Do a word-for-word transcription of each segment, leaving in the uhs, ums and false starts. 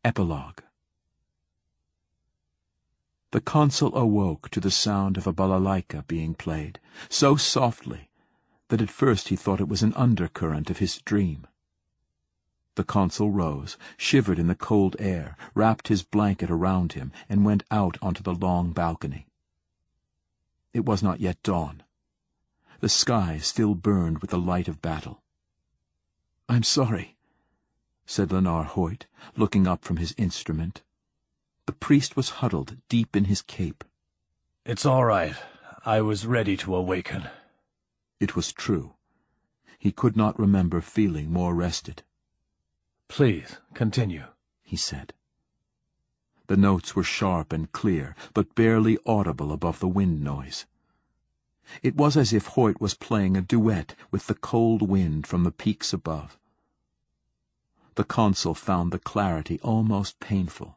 Epilogue. The consul awoke to the sound of a balalaika being played, so softly that at first he thought it was an undercurrent of his dream. The consul rose, shivered in the cold air, wrapped his blanket around him, and went out onto the long balcony. It was not yet dawn. The sky still burned with the light of battle. "I'm sorry," said Lenar Hoyt, looking up from his instrument. The priest was huddled deep in his cape. "It's all right. I was ready to awaken." It was true. He could not remember feeling more rested. "Please, continue," he said. The notes were sharp and clear, but barely audible above the wind noise. It was as if Hoyt was playing a duet with the cold wind from the peaks above. The consul found the clarity almost painful.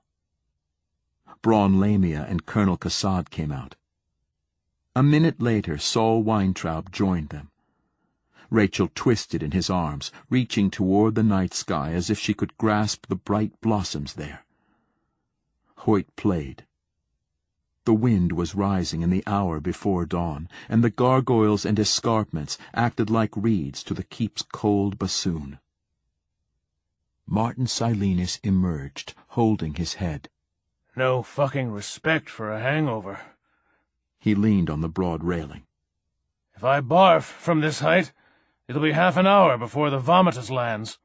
Braun Lamia and Colonel Kassad came out. A minute later, Saul Weintraub joined them. Rachel twisted in his arms, reaching toward the night sky as if she could grasp the bright blossoms there. Hoyt played. The wind was rising in the hour before dawn, and the gargoyles and escarpments acted like reeds to the keep's cold bassoon. Martin Silenus emerged, holding his head. "No fucking respect for a hangover." He leaned on the broad railing. "If I barf from this height, it'll be half an hour before the vomitus lands."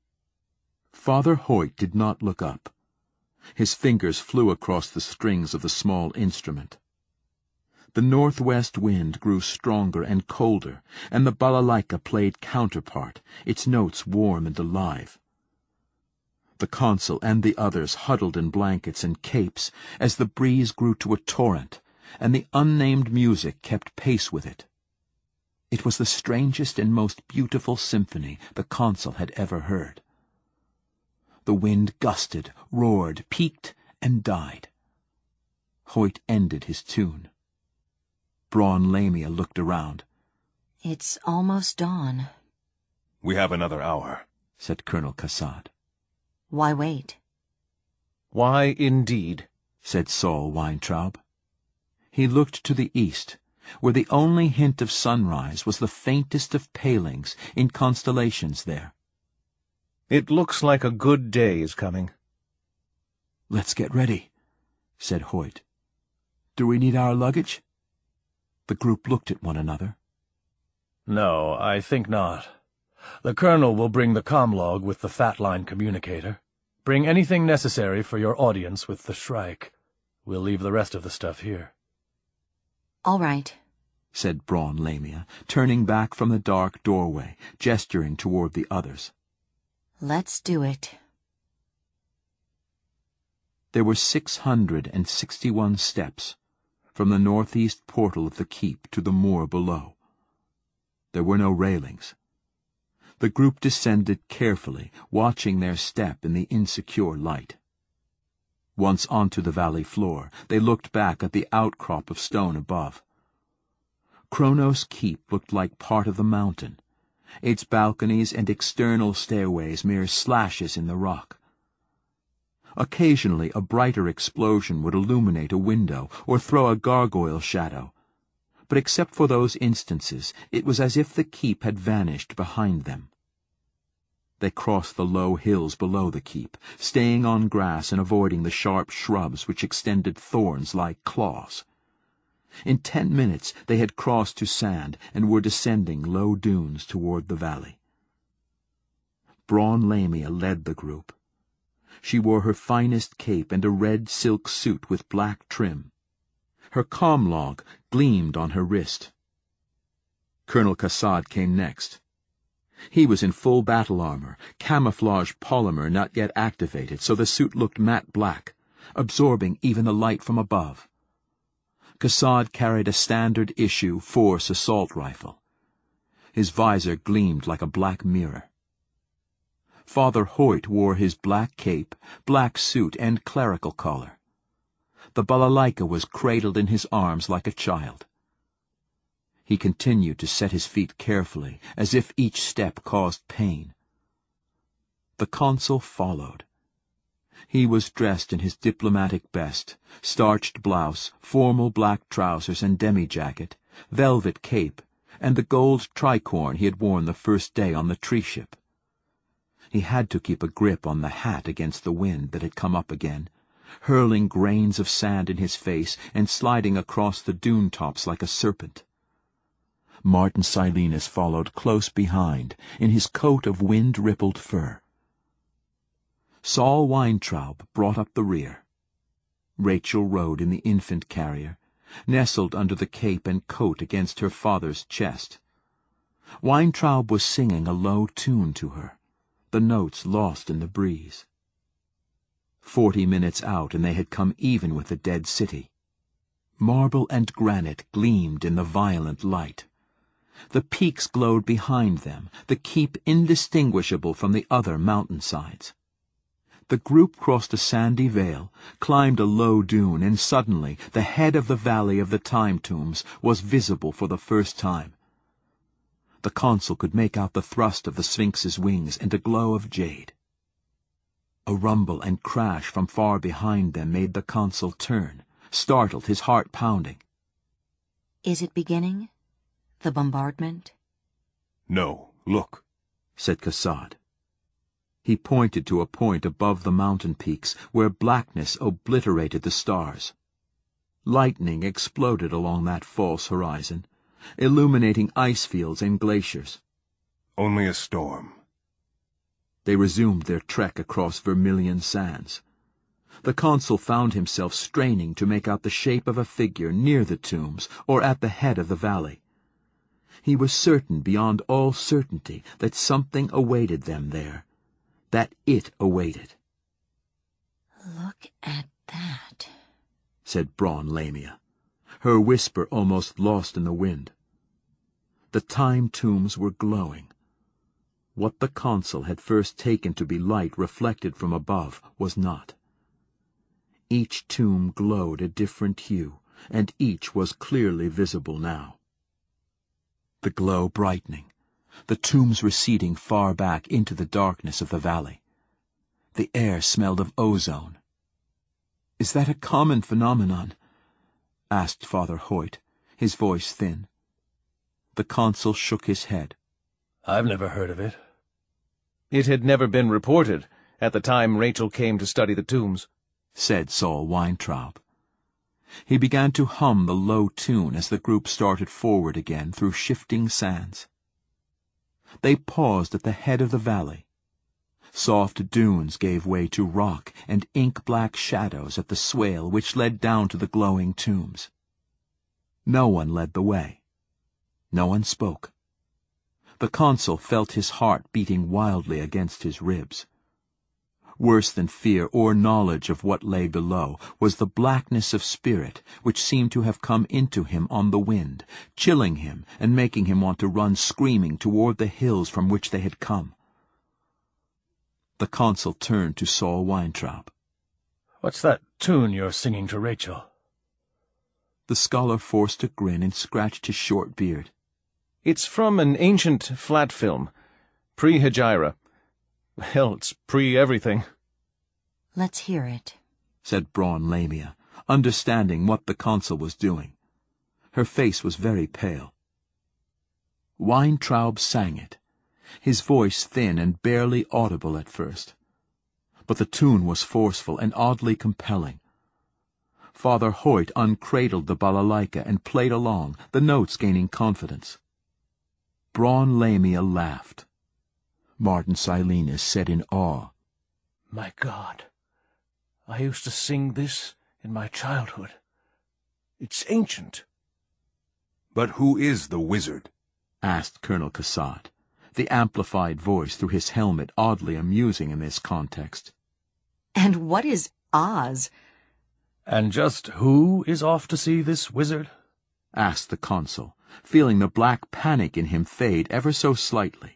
Father Hoyt did not look up. His fingers flew across the strings of the small instrument. The northwest wind grew stronger and colder, and the balalaika played counterpart, its notes warm and alive. The consul and the others huddled in blankets and capes as the breeze grew to a torrent, and the unnamed music kept pace with it. It was the strangest and most beautiful symphony the consul had ever heard. The wind gusted, roared, peaked, and died. Hoyt ended his tune. Braun Lamia looked around. "It's almost dawn." "We have another hour," said Colonel Kassad. "Why wait?" "Why, indeed," said Saul Weintraub. He looked to the east, where the only hint of sunrise was the faintest of palings in constellations there. "It looks like a good day is coming." "Let's get ready," said Hoyt. "Do we need our luggage?" The group looked at one another. "No, I think not. The colonel will bring the comlog with the fat-line communicator. Bring anything necessary for your audience with the Shrike. We'll leave the rest of the stuff here." "All right," said Braun Lamia, turning back from the dark doorway, gesturing toward the others. "Let's do it." There were six hundred and sixty-one steps from the northeast portal of the keep to the moor below. There were no railings. The group descended carefully, watching their step in the insecure light. Once onto the valley floor, they looked back at the outcrop of stone above. Kronos Keep looked like part of the mountain, its balconies and external stairways mere slashes in the rock. Occasionally a brighter explosion would illuminate a window or throw a gargoyle shadow, but except for those instances it was as if the keep had vanished behind them. They crossed the low hills below the keep, staying on grass and avoiding the sharp shrubs which extended thorns like claws. In ten minutes they had crossed to sand and were descending low dunes toward the valley. Braun Lamia led the group. She wore her finest cape and a red silk suit with black trim. Her comlog gleamed on her wrist. Colonel Kassad came next. He was in full battle armor, camouflage polymer not yet activated, so the suit looked matte black, absorbing even the light from above. Kassad carried a standard-issue Force assault rifle. His visor gleamed like a black mirror. Father Hoyt wore his black cape, black suit, and clerical collar. The balalaika was cradled in his arms like a child. He continued to set his feet carefully, as if each step caused pain. The consul followed. He was dressed in his diplomatic best, starched blouse, formal black trousers and demi-jacket, velvet cape, and the gold tricorn he had worn the first day on the tree ship. He had to keep a grip on the hat against the wind that had come up again, hurling grains of sand in his face and sliding across the dune tops like a serpent. Martin Silenus followed close behind, in his coat of wind-rippled fur. Saul Weintraub brought up the rear. Rachel rode in the infant carrier, nestled under the cape and coat against her father's chest. Weintraub was singing a low tune to her, the notes lost in the breeze. Forty minutes out, and they had come even with the dead city. Marble and granite gleamed in the violent light. The peaks glowed behind them, the keep indistinguishable from the other mountainsides. The group crossed a sandy vale, climbed a low dune, and suddenly the head of the Valley of the Time Tombs was visible for the first time. The consul could make out the thrust of the Sphinx's wings and a glow of jade. A rumble and crash from far behind them made the consul turn, startled, his heart pounding. Is it beginning? The bombardment? No, look, said Kassad. He pointed to a point above the mountain peaks where blackness obliterated the stars. Lightning exploded along that false horizon, illuminating ice fields and glaciers. Only a storm. They resumed their trek across vermilion sands. The consul found himself straining to make out the shape of a figure near the tombs or at the head of the valley. He was certain beyond all certainty that something awaited them there, that it awaited. Look at that, said Braun Lamia, her whisper almost lost in the wind. The time tombs were glowing. What the consul had first taken to be light reflected from above was not. Each tomb glowed a different hue, and each was clearly visible now. The glow brightening, the tombs receding far back into the darkness of the valley. The air smelled of ozone. "Is that a common phenomenon?" asked Father Hoyt, his voice thin. The consul shook his head. I've never heard of it. It had never been reported at the time Rachel came to study the tombs, said Saul Weintraub. He began to hum the low tune as the group started forward again through shifting sands. They paused at the head of the valley. Soft dunes gave way to rock and ink-black shadows at the swale which led down to the glowing tombs. No one led the way. No one spoke. The consul felt his heart beating wildly against his ribs. Worse than fear or knowledge of what lay below was the blackness of spirit which seemed to have come into him on the wind, chilling him and making him want to run screaming toward the hills from which they had come. The consul turned to Saul Weintraub. What's that tune you're singing to Rachel? The scholar forced a grin and scratched his short beard. It's from an ancient flat film, pre-Hegira. Hell, it's pre-everything. Let's hear it, said Braun Lamia, understanding what the consul was doing. Her face was very pale. Weintraub sang it, his voice thin and barely audible at first. But the tune was forceful and oddly compelling. Father Hoyt uncradled the balalaika and played along, the notes gaining confidence. Braun Lamia laughed. Martin Silenus said in awe, My God, I used to sing this in my childhood. It's ancient. But who is the wizard? asked Colonel Kassad, the amplified voice through his helmet oddly amusing in this context. And what is Oz? And just who is off to see this wizard? asked the consul, feeling the black panic in him fade ever so slightly.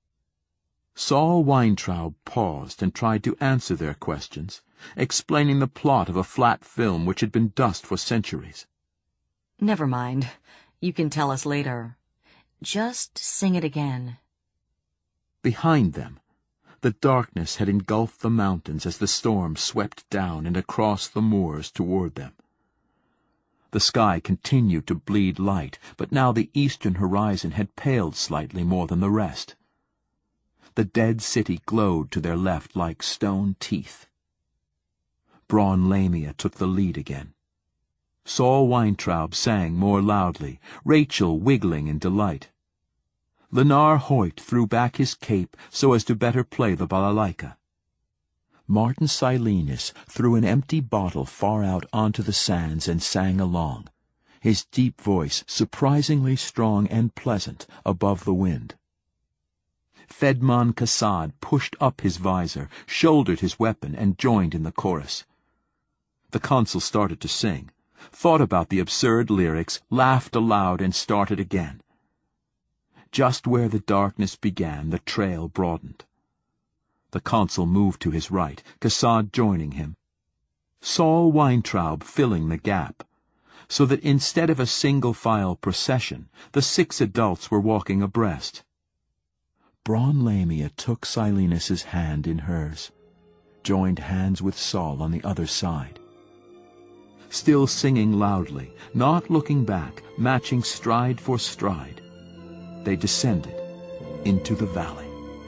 Saul Weintraub paused and tried to answer their questions, explaining the plot of a flat film which had been dust for centuries. Never mind. You can tell us later. Just sing it again. Behind them, The darkness had engulfed the mountains as the storm swept down and across the moors toward them. The sky continued to bleed light, but now the eastern horizon had paled slightly more than the rest. The dead city glowed to their left like stone teeth. Braun Lamia took the lead again. Saul Weintraub sang more loudly, Rachel wiggling in delight. Lenar Hoyt threw back his cape so as to better play the balalaika. Martin Silenus threw an empty bottle far out onto the sands and sang along, his deep voice surprisingly strong and pleasant above the wind. Fedman Kassad pushed up his visor, shouldered his weapon, and joined in the chorus. The consul started to sing, thought about the absurd lyrics, laughed aloud, and started again. Just where the darkness began, the trail broadened. The consul moved to his right, Kassad joining him. Saul Weintraub filling the gap, so that instead of a single-file procession, the six adults were walking abreast. Braun Lamia took Silenus's hand in hers, joined hands with Saul on the other side. Still singing loudly, not looking back, matching stride for stride, they descended into the valley.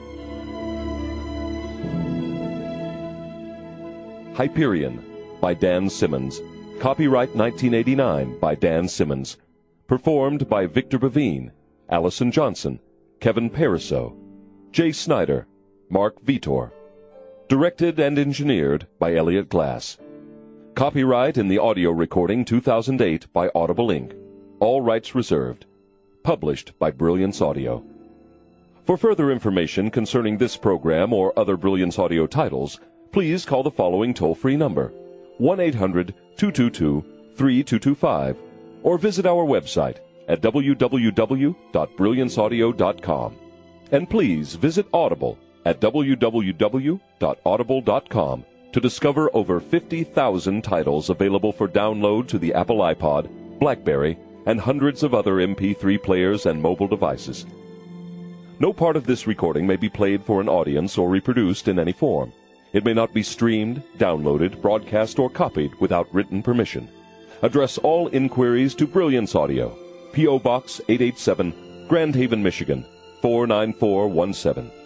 Hyperion by Dan Simmons. Copyright nineteen eighty-nine by Dan Simmons. Performed by Victor Bavine, Allison Johnson, Kevin Pariseau, Jay Snyder, Mark Vitor. Directed and engineered by Elliot Glass. Copyright in the audio recording two thousand eight by Audible Incorporated. All rights reserved. Published by Brilliance Audio. For further information concerning this program or other Brilliance Audio titles, please call the following toll-free number, one eight hundred, two two two, three two two five, or visit our website at w w w dot brilliance audio dot com. And please visit Audible at w w w dot audible dot com to discover over fifty thousand titles available for download to the Apple iPod, BlackBerry, and hundreds of other M P three players and mobile devices. No part of this recording may be played for an audience or reproduced in any form. It may not be streamed, downloaded, broadcast, or copied without written permission. Address all inquiries to Brilliance Audio, P O. Box eight eighty-seven, Grand Haven, Michigan, four nine four one seven.